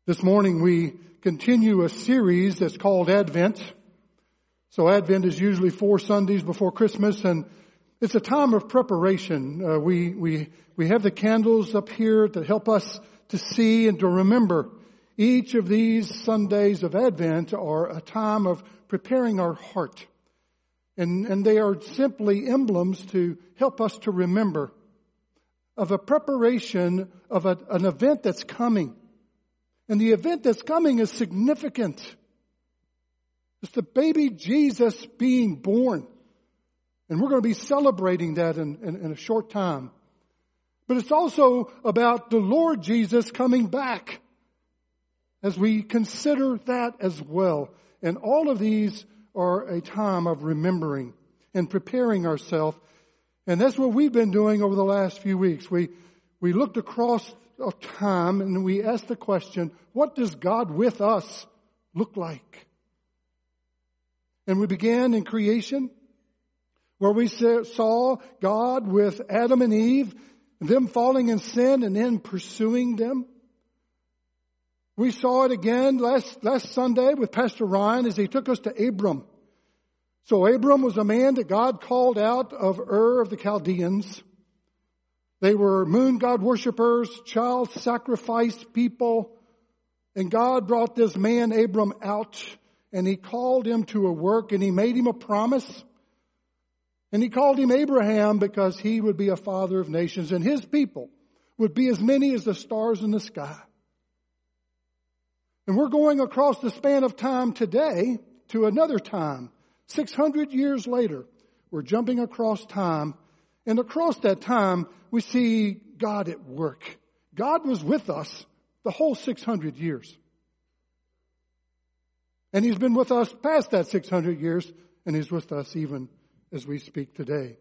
This morning we continue a series that's called Advent. So Advent is usually 4 Sundays before Christmas, and it's a time of preparation. We have the candles up here to help us to see and to remember. Each of these Sundays of Advent are a time of preparing our heart. And they are simply emblems to help us to remember of a preparation of an event that's coming. And the event that's coming is significant. It's the baby Jesus being born. And we're going to be celebrating that in a short time. But it's also about the Lord Jesus coming back as we consider that as well. And all of these are a time of remembering and preparing ourselves. And that's what we've been doing over the last few weeks. We looked across of time and we asked the question, what does God with us look like? And we began in creation, where we saw God with Adam and Eve, them falling in sin and then pursuing them. We saw it again last Sunday with Pastor Ryan as he took us to Abram. So Abram was a man that God called out of Ur of the Chaldeans. They were moon god worshipers, child sacrifice people. And God brought this man Abram out, and he called him to a work, and he made him a promise. And he called him Abraham because he would be a father of nations, and his people would be as many as the stars in the sky. And we're going across the span of time today to another time. 600 years later, we're jumping across time. And across that time, we see God at work. God was with us the whole 600 years. And He's been with us past that 600 years, and He's with us even as we speak today.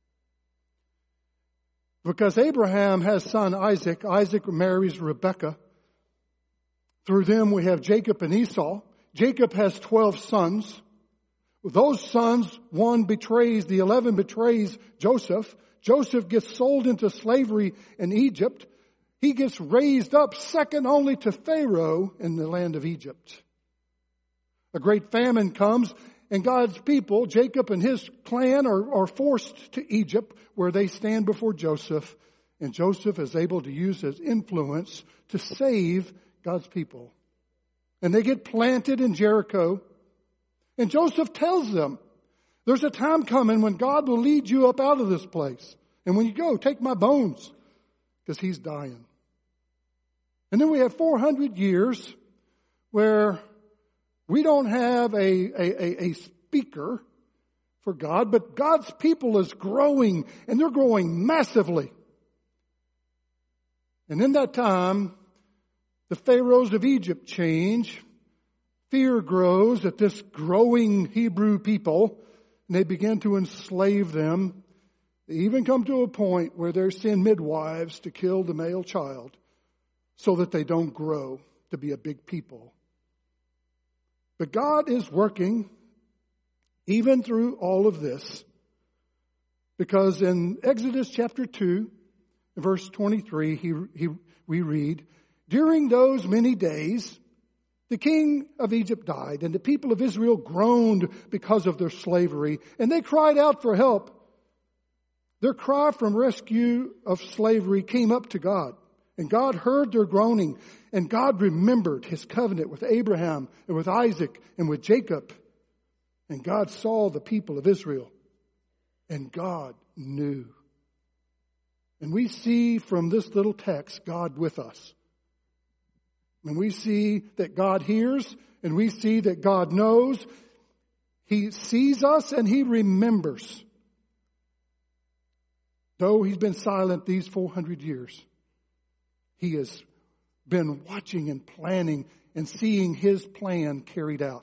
Because Abraham has son Isaac. Isaac marries Rebekah. Through them we have Jacob and Esau. Jacob has 12 sons. Those sons, one betrays, the 11 betrays Joseph. Joseph gets sold into slavery in Egypt. He gets raised up second only to Pharaoh in the land of Egypt. A great famine comes, and God's people, Jacob and his clan, are forced to Egypt, where they stand before Joseph. And Joseph is able to use his influence to save God's people. And they get planted in Jericho. And Joseph tells them, there's a time coming when God will lead you up out of this place. And when you go, take my bones, because he's dying. And then we have 400 years where we don't have a speaker for God, but God's people is growing, and they're growing massively. And in that time, the pharaohs of Egypt change. Fear grows at this growing Hebrew people, and they begin to enslave them. They even come to a point where they send midwives to kill the male child so that they don't grow to be a big people. But God is working even through all of this, because in Exodus chapter 2, verse 23, we read, during those many days, the king of Egypt died, and the people of Israel groaned because of their slavery, and they cried out for help. Their cry from rescue of slavery came up to God, and God heard their groaning, and God remembered his covenant with Abraham and with Isaac and with Jacob. And God saw the people of Israel, and God knew. And we see from this little text God with us. And we see that God hears, and we see that God knows. He sees us and He remembers. Though He's been silent these 400 years, He has been watching and planning and seeing His plan carried out.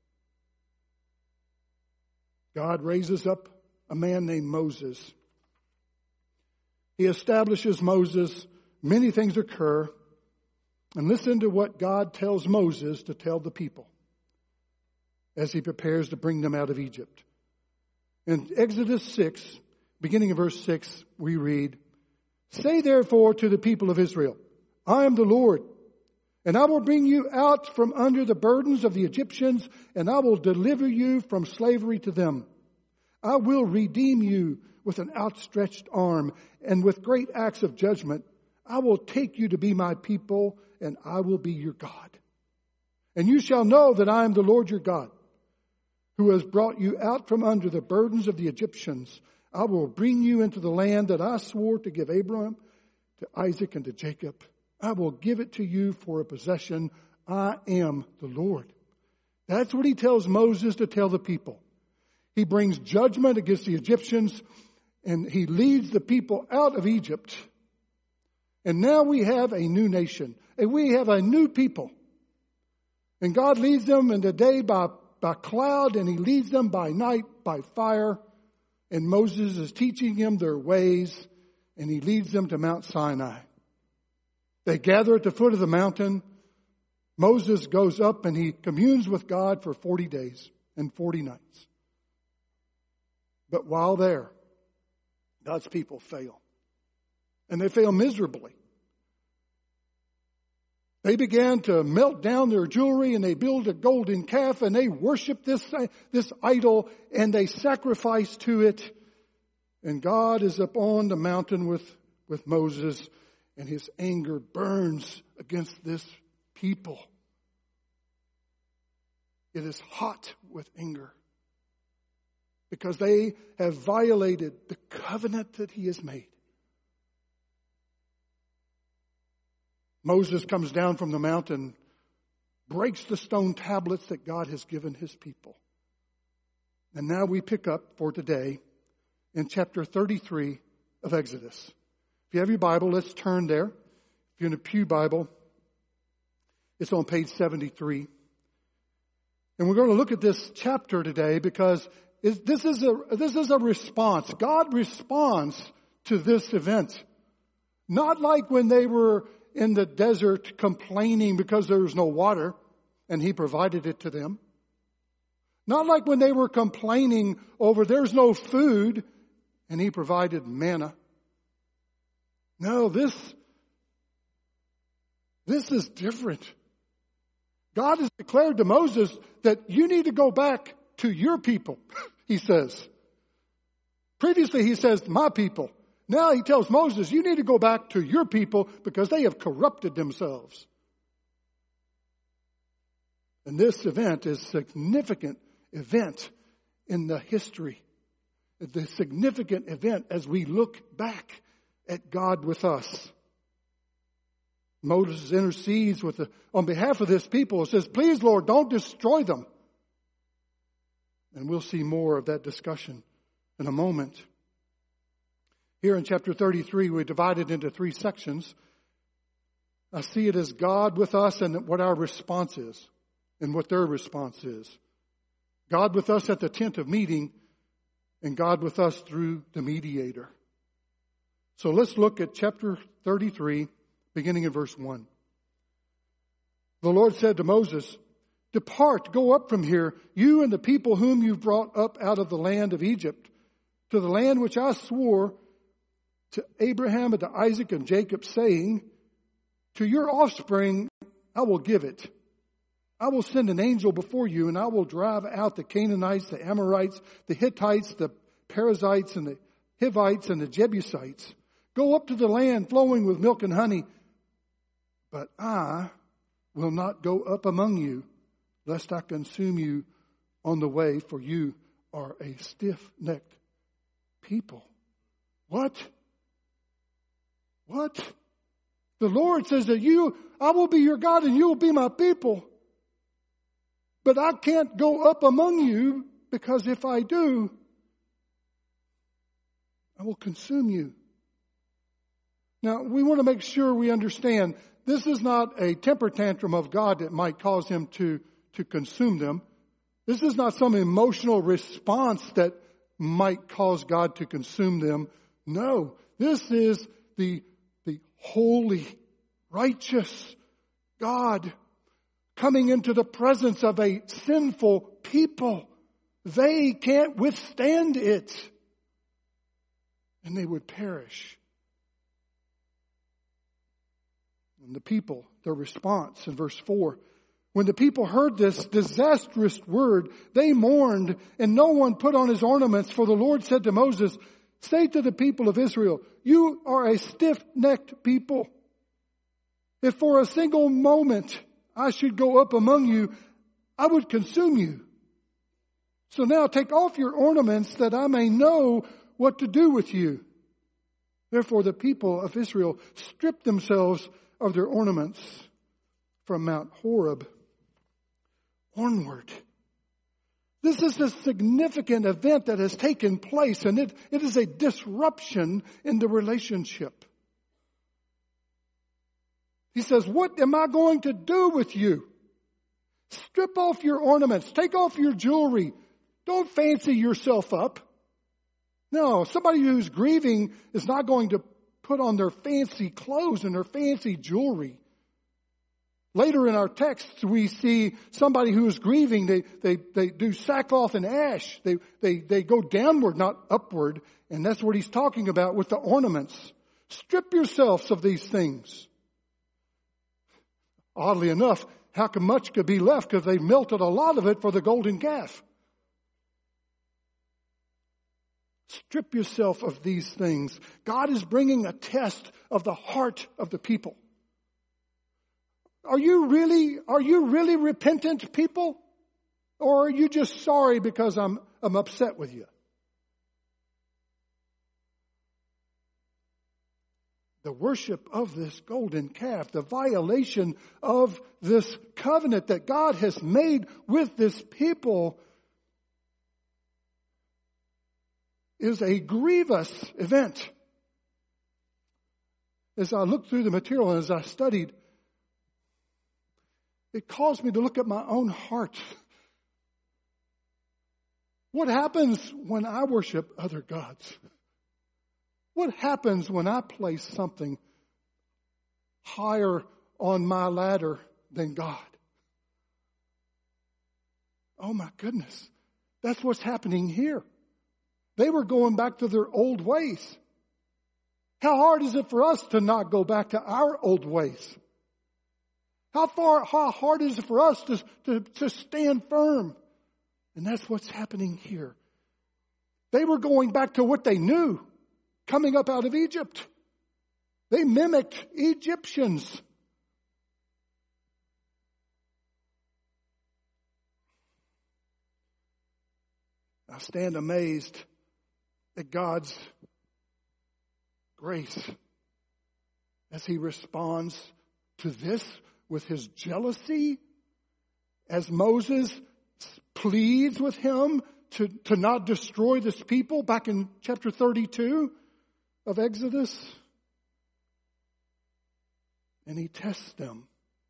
God raises up a man named Moses. He establishes Moses. Many things occur. And listen to what God tells Moses to tell the people as he prepares to bring them out of Egypt. In Exodus 6, beginning of verse 6, we read, say therefore to the people of Israel, I am the Lord. And I will bring you out from under the burdens of the Egyptians, and I will deliver you from slavery to them. I will redeem you with an outstretched arm, and with great acts of judgment. I will take you to be my people, and I will be your God. And you shall know that I am the Lord your God, who has brought you out from under the burdens of the Egyptians. I will bring you into the land that I swore to give Abraham, to Isaac, and to Jacob. I will give it to you for a possession. I am the Lord. That's what he tells Moses to tell the people. He brings judgment against the Egyptians, and he leads the people out of Egypt. And now we have a new nation, and we have a new people. And God leads them in the day by cloud, and he leads them by night by fire. And Moses is teaching them their ways, and he leads them to Mount Sinai. They gather at the foot of the mountain. Moses goes up and he communes with God for 40 days and 40 nights. But while there, God's people fail. And they fail miserably. They began to melt down their jewelry, and they build a golden calf, and they worship this idol, and they sacrifice to it. And God is up on the mountain with Moses, and his anger burns against this people. It is hot with anger because they have violated the covenant that he has made. Moses comes down from the mountain, breaks the stone tablets that God has given his people. And now we pick up for today in chapter 33 of Exodus. If you have your Bible, let's turn there. If you're in a Pew Bible, it's on page 73. And we're going to look at this chapter today because this is a response. God responds to this event. Not like when they were in the desert complaining because there was no water and he provided it to them. Not like when they were complaining over there's no food and he provided manna. No, this is different. God has declared to Moses that you need to go back to your people, he says. Previously he says, my people. Now he tells Moses, you need to go back to your people because they have corrupted themselves. And this event is a significant event in the history. The significant event as we look back at God with us. Moses intercedes on behalf of this people and says, please, Lord, don't destroy them. And we'll see more of that discussion in a moment. Here in chapter 33, we divide it into 3 sections. I see it as God with us and what our response is and what their response is. God with us at the tent of meeting and God with us through the mediator. So let's look at chapter 33, beginning in verse 1. The Lord said to Moses, depart, go up from here, you and the people whom you've brought up out of the land of Egypt, to the land which I swore to Abraham and to Isaac and Jacob, saying, to your offspring I will give it. I will send an angel before you, and I will drive out the Canaanites, the Amorites, the Hittites, the Perizzites, and the Hivites, and the Jebusites. Go up to the land flowing with milk and honey, but I will not go up among you, lest I consume you on the way, for you are a stiff-necked people. What? The Lord says that I will be your God and you will be my people. But I can't go up among you because if I do, I will consume you. Now, we want to make sure we understand this is not a temper tantrum of God that might cause him to consume them. This is not some emotional response that might cause God to consume them. No, this is the holy, righteous God coming into the presence of a sinful people. They can't withstand it. And they would perish. And the people, their response in verse 4. When the people heard this disastrous word, they mourned, and no one put on his ornaments, for the Lord said to Moses, say to the people of Israel, you are a stiff-necked people. If for a single moment I should go up among you, I would consume you. So now take off your ornaments that I may know what to do with you. Therefore the people of Israel stripped themselves of their ornaments from Mount Horeb onward. This is a significant event that has taken place, and it is a disruption in the relationship. He says, what am I going to do with you? Strip off your ornaments. Take off your jewelry. Don't fancy yourself up. No, somebody who's grieving is not going to put on their fancy clothes and their fancy jewelry. Later in our text, we see somebody who is grieving. They do sackcloth and ash. They go downward, not upward. And that's what he's talking about with the ornaments. Strip yourselves of these things. Oddly enough, how much could be left? Because they melted a lot of it for the golden calf. Strip yourself of these things. God is bringing a test of the heart of the people. Are you really repentant people? Or are you just sorry because I'm upset with you? The worship of this golden calf, the violation of this covenant that God has made with this people, is a grievous event. As I looked through the material and as I studied, it caused me to look at my own heart. What happens when I worship other gods? What happens when I place something higher on my ladder than God? Oh my goodness. That's what's happening here. They were going back to their old ways. How hard is it for us to not go back to our old ways? How hard is it for us to stand firm? And that's what's happening here. They were going back to what they knew coming up out of Egypt. They mimicked Egyptians. I stand amazed at God's grace as He responds to this with His jealousy, as Moses pleads with Him to not destroy this people back in chapter 32 of Exodus. And He tests them.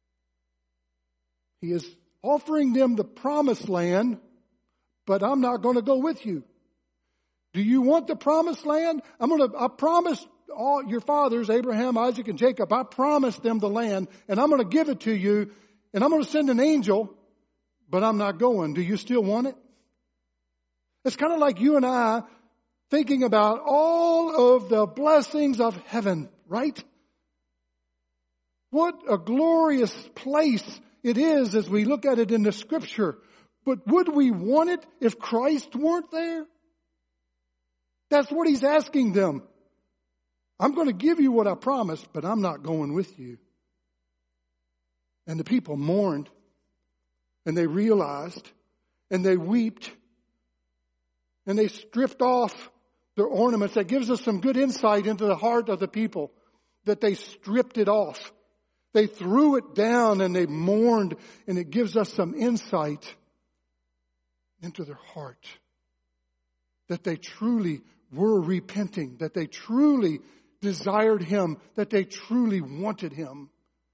He is offering them the promised land, but I'm not going to go with you. Do you want the promised land? I promised all your fathers, Abraham, Isaac, and Jacob, I promised them the land, and I'm going to give it to you, and I'm going to send an angel, but I'm not going. Do you still want it? It's kind of like you and I thinking about all of the blessings of heaven, right? What a glorious place it is as we look at it in the Scripture. But would we want it if Christ weren't there? That's what He's asking them. I'm going to give you what I promised, but I'm not going with you. And the people mourned, and they realized, and they wept, and they stripped off their ornaments. That gives us some good insight into the heart of the people, that they stripped it off. They threw it down and they mourned, and it gives us some insight into their heart. That they truly were repenting, that they truly desired Him, that they truly wanted Him.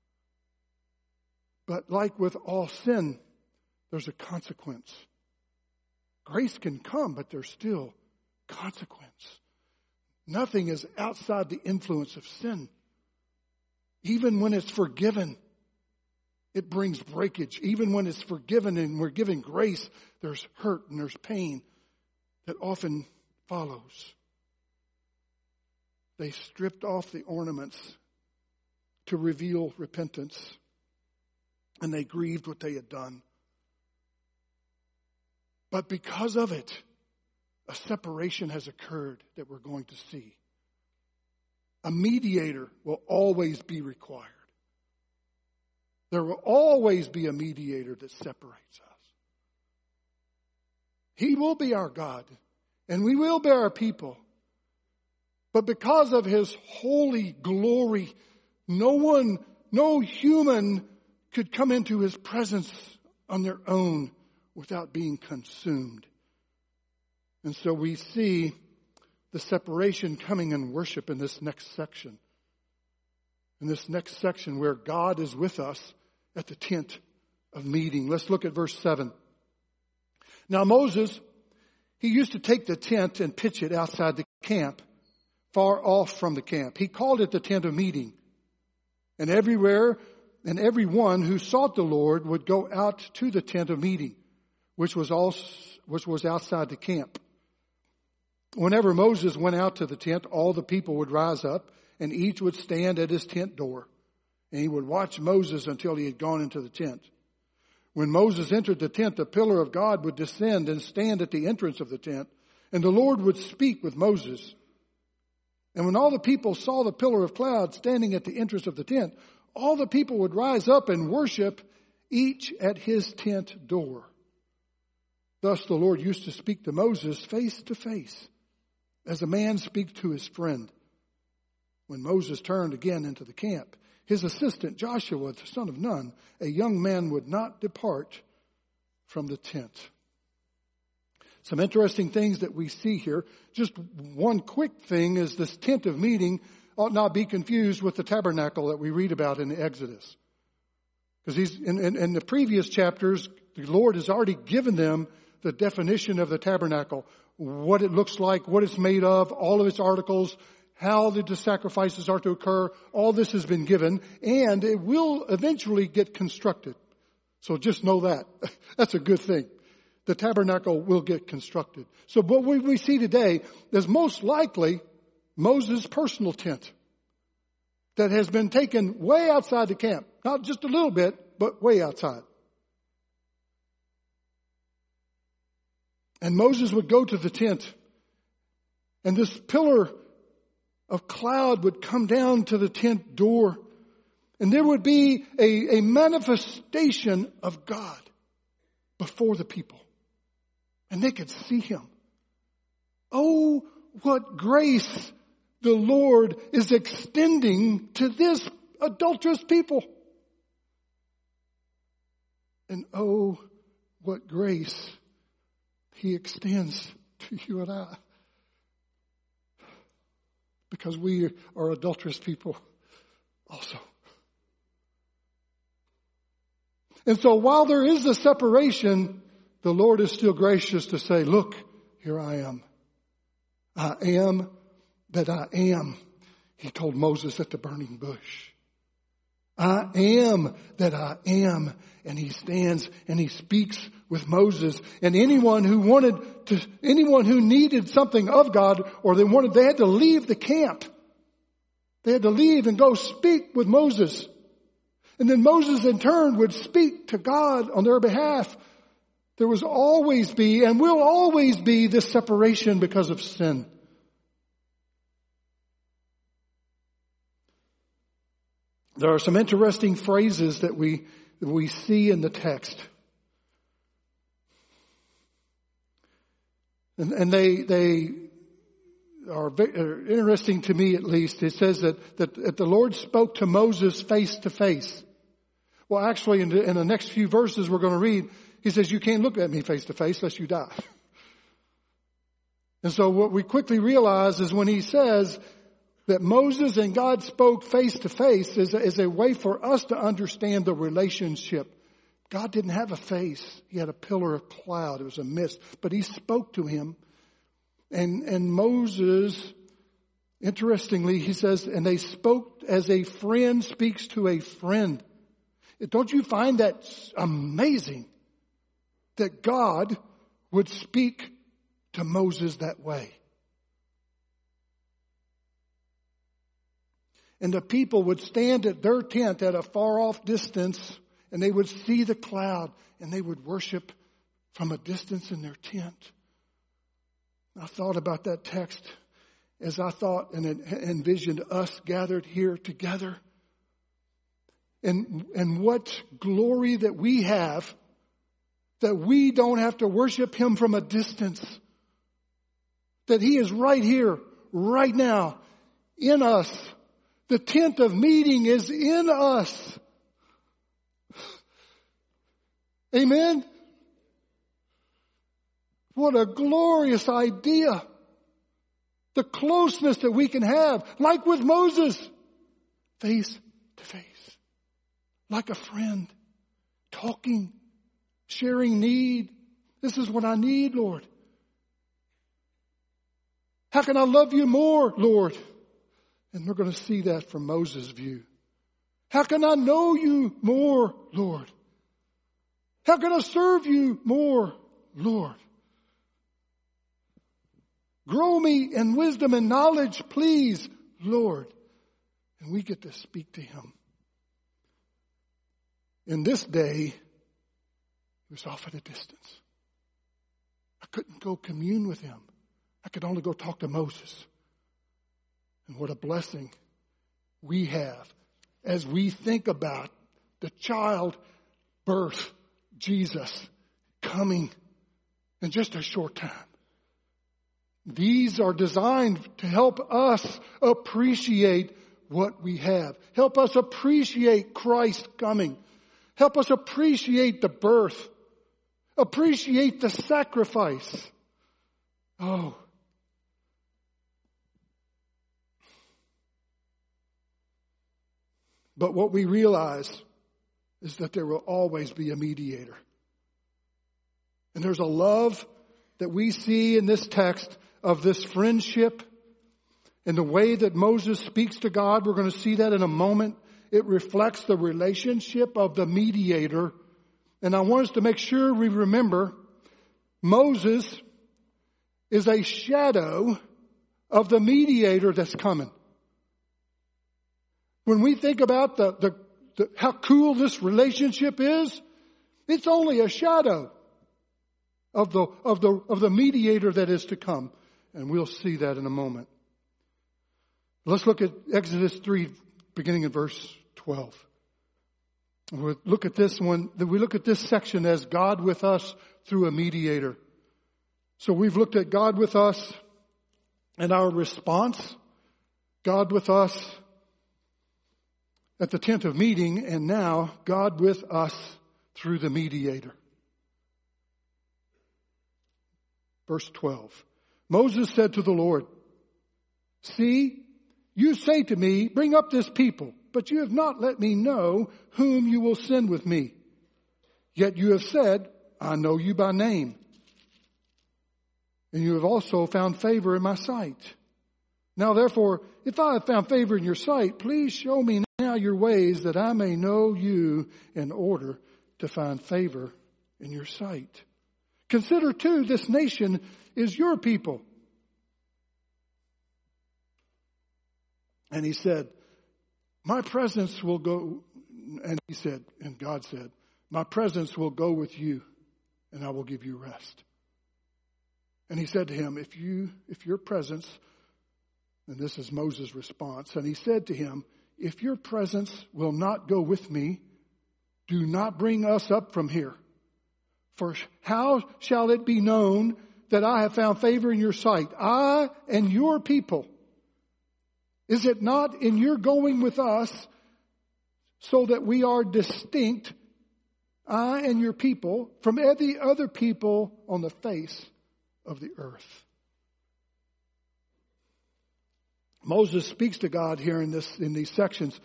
But like with all sin, there's a consequence. Grace can come, but there's still consequence. Nothing is outside the influence of sin. Even when it's forgiven, it brings breakage. Even when it's forgiven and we're given grace, there's hurt and there's pain that often follows. They stripped off the ornaments to reveal repentance. And they grieved what they had done. But because of it, a separation has occurred that we're going to see. A mediator will always be required. There will always be a mediator that separates us. He will be our God, and we will be our people. But because of His holy glory, no human could come into His presence on their own without being consumed. And so we see the separation coming in worship in this next section. In this next section where God is with us at the tent of meeting. Let's look at verse 7. Now Moses, he used to take the tent and pitch it outside the camp, far off from the camp. He called it the tent of meeting. And everywhere and everyone who sought the Lord would go out to the tent of meeting, which was outside the camp. Whenever Moses went out to the tent, all the people would rise up, and each would stand at his tent door. And he would watch Moses until he had gone into the tent. When Moses entered the tent, the pillar of God would descend and stand at the entrance of the tent, and the Lord would speak with Moses. And when all the people saw the pillar of cloud standing at the entrance of the tent, all the people would rise up and worship, each at his tent door. Thus the Lord used to speak to Moses face to face, as a man speaks to his friend. When Moses turned again into the camp, his assistant Joshua, the son of Nun, a young man, would not depart from the tent. Some interesting things that we see here. Just one quick thing is this tent of meeting ought not be confused with the tabernacle that we read about in the Exodus. Because in the previous chapters, the Lord has already given them the definition of the tabernacle, what it looks like, what it's made of, all of its articles, how the sacrifices are to occur. All this has been given, and it will eventually get constructed. So just know that. That's a good thing. The tabernacle will get constructed. So what we see today is most likely Moses' personal tent that has been taken way outside the camp. Not just a little bit, but way outside. And Moses would go to the tent, and this pillar of cloud would come down to the tent door, and there would be a manifestation of God before the people. And they could see Him. Oh, what grace the Lord is extending to this adulterous people. And oh, what grace He extends to you and I. Because we are adulterous people also. And so while there is a separation, the Lord is still gracious to say, look, here I am. I am that I am. He told Moses at the burning bush. I am that I am. And He stands and He speaks with Moses. And anyone who needed something of God, or they had to leave the camp. They had to leave and go speak with Moses. And then Moses in turn would speak to God on their behalf. There was always be and will always be this separation because of sin. There are some interesting phrases that we see in the text. And they are very interesting to me, at least. It says that the Lord spoke to Moses face to face. Well, actually, in the next few verses we're going to read, He says, you can't look at me face to face lest you die. And so what we quickly realize is when He says that Moses and God spoke face to face is a way for us to understand the relationship. God didn't have a face. He had a pillar of cloud. It was a mist. But He spoke to him. And Moses, interestingly, he says, and they spoke as a friend speaks to a friend. Don't you find that amazing? That God would speak to Moses that way. And the people would stand at their tent at a far off distance, and they would see the cloud, and they would worship from a distance in their tent. I thought about that text as I thought and envisioned us gathered here together. And what glory that we have, that we don't have to worship Him from a distance. That He is right here, right now, in us. The tent of meeting is in us. Amen? What a glorious idea. The closeness that we can have, like with Moses, face to face. Like a friend, talking, sharing need. This is what I need, Lord. How can I love you more, Lord? And we're going to see that from Moses' view. How can I know you more, Lord? How can I serve you more, Lord? Grow me in wisdom and knowledge, please, Lord. And we get to speak to Him. In this day, He was off at a distance. I couldn't go commune with Him. I could only go talk to Moses. And what a blessing we have as we think about the child birth, Jesus, coming in just a short time. These are designed to help us appreciate what we have. Help us appreciate Christ coming. Help us appreciate the birth. Appreciate the sacrifice. Oh. But what we realize is that there will always be a mediator. And there's a love that we see in this text of this friendship and the way that Moses speaks to God. We're going to see that in a moment. It reflects the relationship of the mediator. And I want us to make sure we remember Moses is a shadow of the mediator that's coming. When we think about how cool this relationship is, it's only a shadow of the mediator that is to come. And we'll see that in a moment. Let's look at Exodus 3, beginning in verse 12. We'll look at this one. We look at this section as God with us through a mediator. So we've looked at God with us and our response. God with us at the tent of meeting, and now God with us through the mediator. Verse 12. Moses said to the Lord, "See, you say to me, bring up this people, but you have not let me know whom you will send with me. Yet you have said, I know you by name. And you have also found favor in my sight. Now therefore, if I have found favor in your sight, please show me now your ways that I may know you in order to find favor in your sight. Consider too, this nation is your people." And he said, my presence will go, and he said, and God said, my presence will go with you, and I will give you rest. And he said to him, if your presence, and this is Moses' response, and he said to him, if your presence will not go with me, do not bring us up from here. For how shall it be known that I have found favor in your sight, I and your people? Is it not in your going with us so that we are distinct, I and your people, from every other people on the face of the earth? Moses speaks to God here in these sections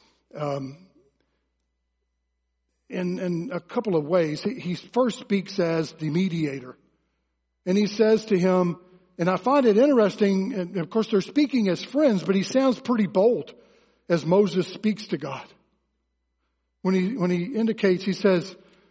in a couple of ways. He first speaks as the mediator. And he says to him, and I find it interesting, and of course they're speaking as friends, but he sounds pretty bold as Moses speaks to God. When he indicates, he says,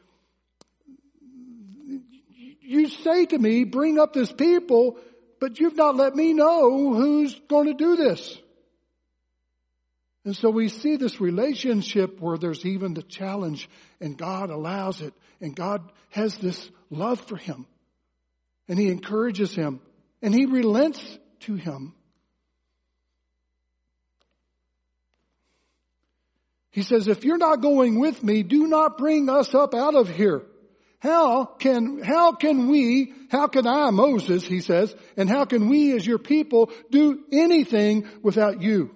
you say to me, bring up this people, but you've not let me know who's going to do this. And so we see this relationship where there's even the challenge, and God allows it. And God has this love for him. And he encourages him. And he relents to him. He says, if you're not going with me, do not bring us up out of here. How can I, Moses, he says, and how can we as your people do anything without you?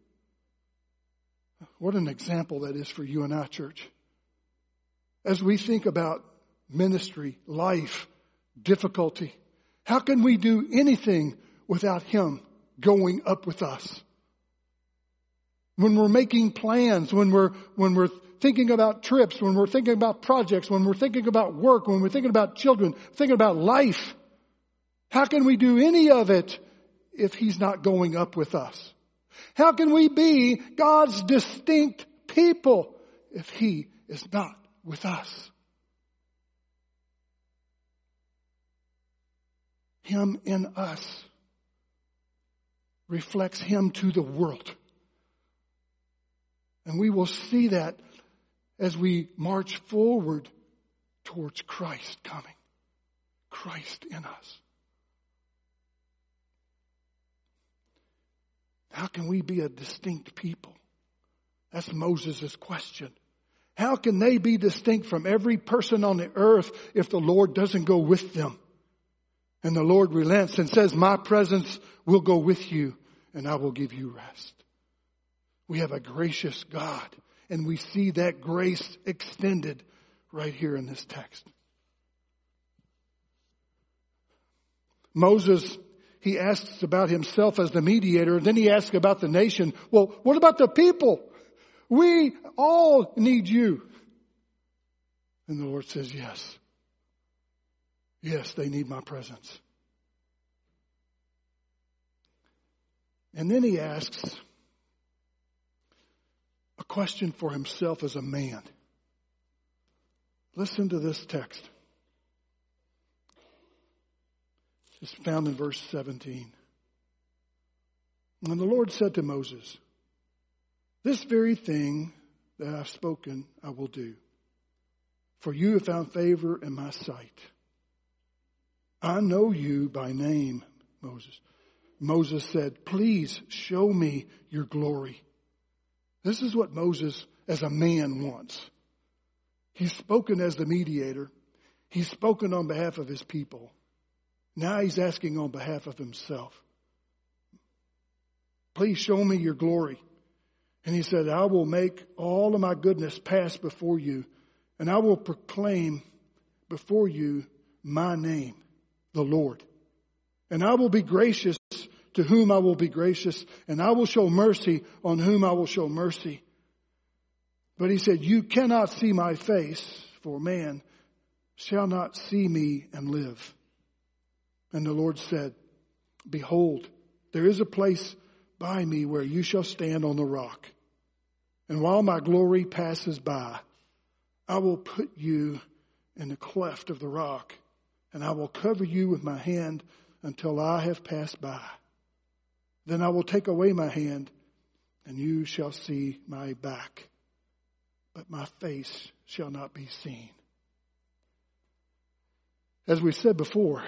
What an example that is for you and I, church. As we think about ministry, life, difficulty, how can we do anything without him going up with us? When we're making plans, when we're thinking about trips, when we're thinking about projects, when we're thinking about work, when we're thinking about children, thinking about life, how can we do any of it if he's not going up with us? How can we be God's distinct people if he is not with us? Him in us reflects him to the world. And we will see that as we march forward towards Christ coming. Christ in us. How can we be a distinct people? That's Moses' question. How can they be distinct from every person on the earth if the Lord doesn't go with them? And the Lord relents and says, my presence will go with you and I will give you rest. We have a gracious God, and we see that grace extended right here in this text. Moses, he asks about himself as the mediator, and then he asks about the nation. Well, what about the people? We all need you. And the Lord says, yes. Yes, they need my presence. And then he asks a question for himself as a man. Listen to this text. It's found in verse 17. And the Lord said to Moses, this very thing that I've spoken I will do, for you have found favor in my sight. I know you by name, Moses. Moses said, please show me your glory. This is what Moses as a man wants. He's spoken as the mediator. He's spoken on behalf of his people. Now he's asking on behalf of himself. Please show me your glory. And he said, I will make all of my goodness pass before you, and I will proclaim before you my name, the Lord. And I will be gracious to whom I will be gracious, and I will show mercy on whom I will show mercy. But he said, you cannot see my face, for man shall not see me and live. And the Lord said, behold, there is a place by me where you shall stand on the rock. And while my glory passes by, I will put you in the cleft of the rock, and I will cover you with my hand until I have passed by. Then I will take away my hand, and you shall see my back, but my face shall not be seen. As we said before,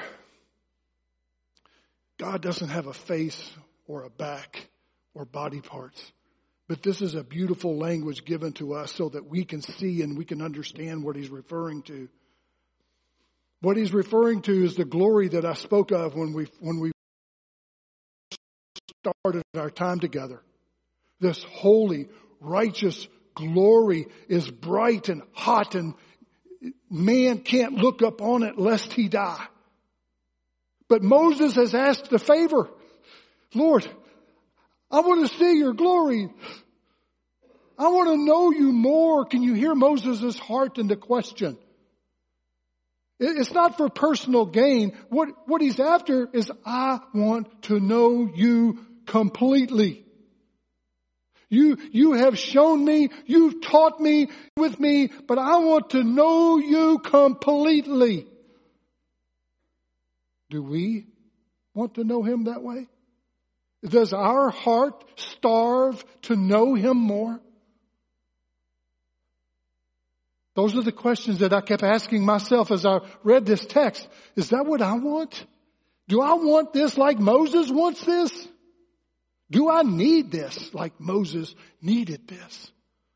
God doesn't have a face or a back or body parts. But this is a beautiful language given to us so that we can see and we can understand what he's referring to. What he's referring to is the glory that I spoke of when we started our time together. This holy, righteous glory is bright and hot, and man can't look up on it lest he die. But Moses has asked a favor. Lord, I want to see your glory. I want to know you more. Can you hear Moses' heart in the question? It's not for personal gain. What he's after is, I want to know you completely. You have shown me, you've taught me with me, but I want to know you completely. Do we want to know him that way? Does our heart starve to know Him more? Those are the questions that I kept asking myself as I read this text. Is that what I want? Do I want this like Moses wants this? Do I need this like Moses needed this?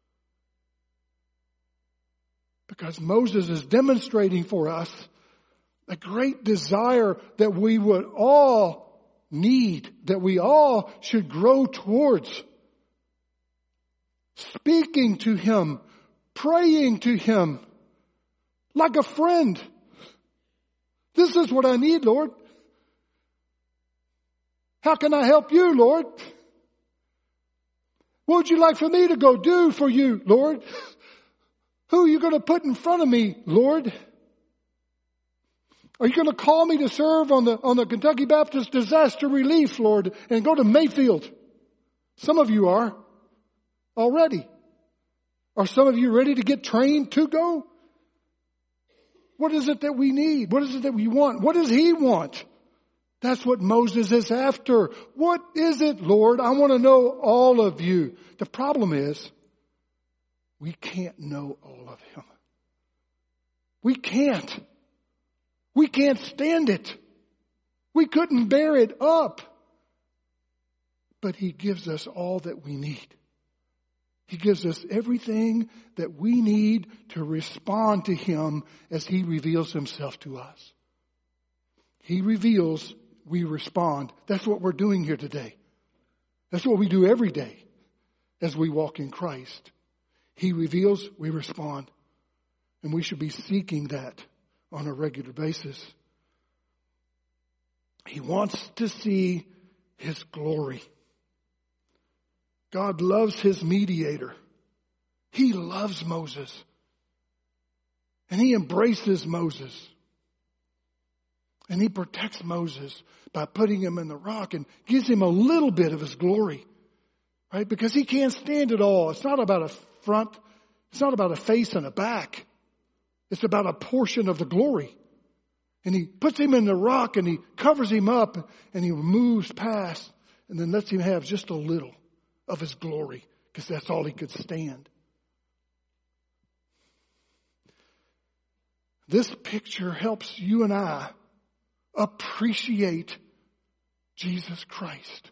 Because Moses is demonstrating for us a great desire that we would all need, that we all should grow towards. Speaking to Him, praying to Him like a friend. This is what I need, Lord. How can I help you, Lord? What would you like for me to go do for you, Lord? Who are you going to put in front of me, Lord? Are you going to call me to serve on the Kentucky Baptist Disaster Relief, Lord, and go to Mayfield? Some of you are already. Are some of you ready to get trained to go? What is it that we need? What is it that we want? What does He want? That's what Moses is after. What is it, Lord? I want to know all of you. The problem is, we can't know all of Him. We can't. We can't stand it. We couldn't bear it up. But He gives us all that we need. He gives us everything that we need to respond to Him as He reveals Himself to us. He reveals, we respond. That's what we're doing here today. That's what we do every day as we walk in Christ. He reveals, we respond. And we should be seeking that on a regular basis. He wants to see His glory. God loves His mediator. He loves Moses. And He embraces Moses. And He protects Moses by putting him in the rock and gives him a little bit of His glory. Right? Because he can't stand it all. It's not about a front. It's not about a face and a back. It's about a portion of the glory. And He puts him in the rock and He covers him up and He moves past and then lets him have just a little of His glory because that's all he could stand. This picture helps you and I appreciate Jesus Christ.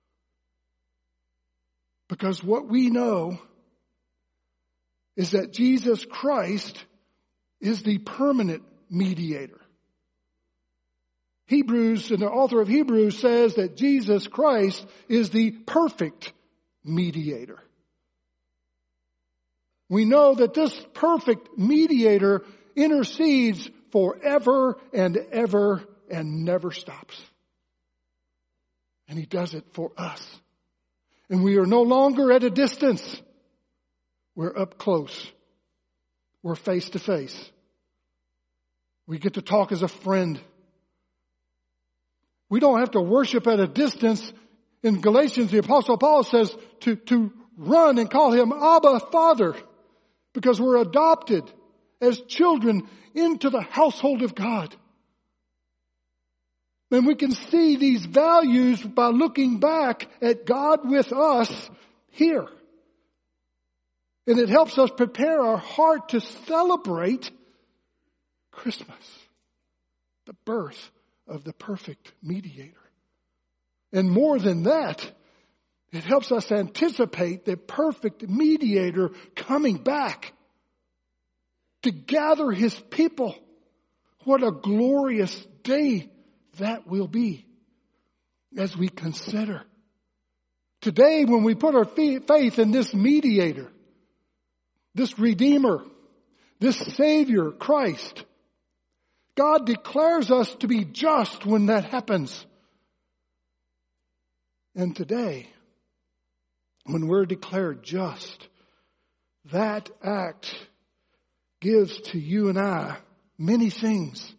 Because what we know is that Jesus Christ is the permanent mediator. Hebrews, and the author of Hebrews says that Jesus Christ is the perfect mediator. We know that this perfect mediator intercedes forever and ever and never stops. And He does it for us. And we are no longer at a distance. We're up close. We're face to face. We get to talk as a friend. We don't have to worship at a distance. In Galatians, the Apostle Paul says to run and call Him Abba, Father, because we're adopted as children into the household of God. And we can see these values by looking back at God with us here. And it helps us prepare our heart to celebrate Christmas, the birth of the perfect mediator. And more than that, it helps us anticipate the perfect mediator coming back to gather His people. What a glorious day that will be as we consider. Today, when we put our faith in this mediator, this Redeemer, this Savior, Christ, God declares us to be just when that happens. And today, when we're declared just, that act gives to you and I many things.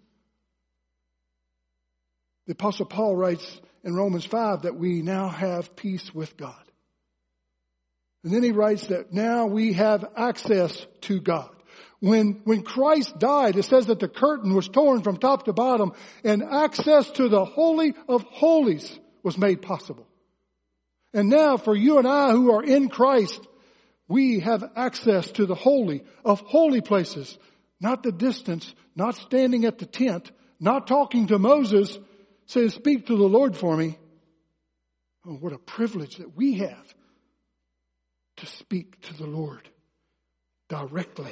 The Apostle Paul writes in Romans 5 that we now have peace with God. And then he writes that now we have access to God. When Christ died, it says that the curtain was torn from top to bottom and access to the Holy of Holies was made possible. And now for you and I who are in Christ, we have access to the holy of holy places. Not the distance, not standing at the tent, not talking to Moses, saying, speak to the Lord for me. Oh, what a privilege that we have to speak to the Lord directly.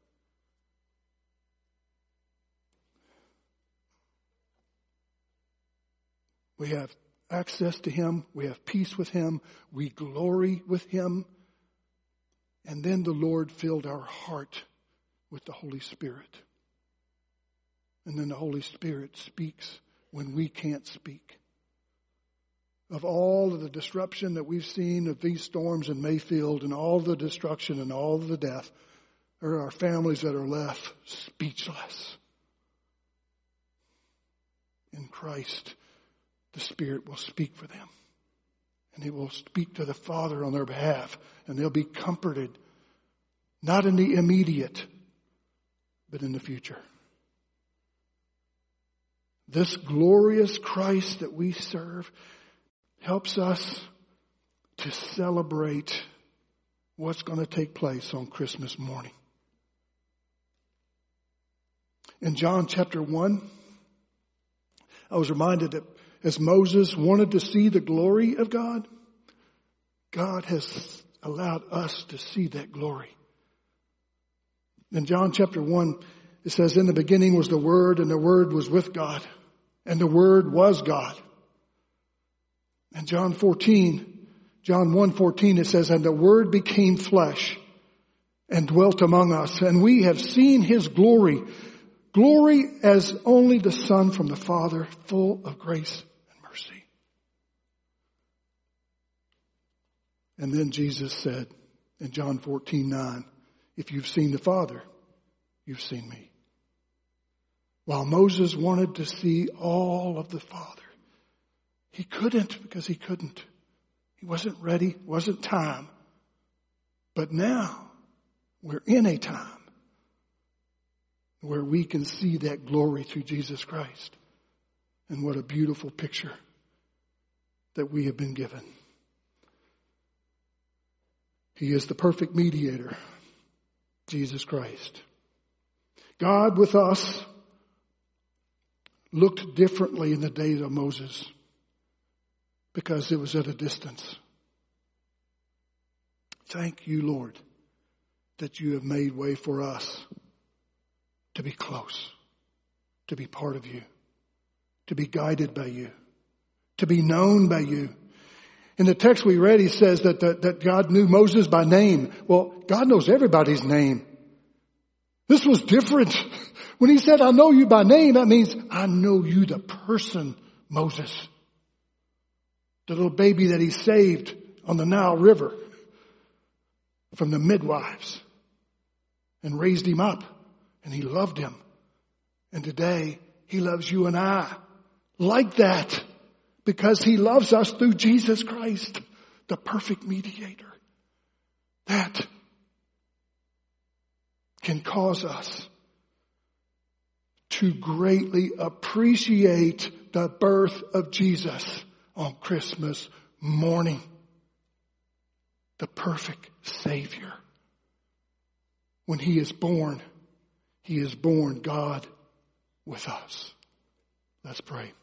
We have access to Him. We have peace with Him. We glory with Him. And then the Lord filled our heart with the Holy Spirit. And then the Holy Spirit speaks when we can't speak. Of all of the disruption that we've seen of these storms in Mayfield and all the destruction and all the death, there are families that are left speechless. In Christ, the Spirit will speak for them. And He will speak to the Father on their behalf. And they'll be comforted, not in the immediate, but in the future. This glorious Christ that we serve helps us to celebrate what's going to take place on Christmas morning. In John chapter 1, I was reminded that as Moses wanted to see the glory of God, God has allowed us to see that glory. In John chapter 1, it says, in the beginning was the Word, and the Word was with God, and the Word was God. And John 1:14, it says, and the Word became flesh and dwelt among us, and we have seen His glory, glory as only the Son from the Father, full of grace and mercy. And then Jesus said in John 14:9, if you've seen the Father, you've seen me. While Moses wanted to see all of the Father, he couldn't because he couldn't. He wasn't ready, wasn't time. But now we're in a time where we can see that glory through Jesus Christ. And what a beautiful picture that we have been given. He is the perfect mediator, Jesus Christ. God with us looked differently in the days of Moses because it was at a distance. Thank you, Lord, that you have made way for us to be close, to be part of you, to be guided by you, to be known by you. In the text we read, he says that God knew Moses by name. Well, God knows everybody's name. This was different. When he said, I know you by name, that means I know you, the person, Moses. The little baby that he saved on the Nile River from the midwives and raised him up. And he loved him. And today he loves you and I like that because he loves us through Jesus Christ, the perfect mediator. That can cause us to greatly appreciate the birth of Jesus on Christmas morning. The perfect Savior. When He is born God with us. Let's pray.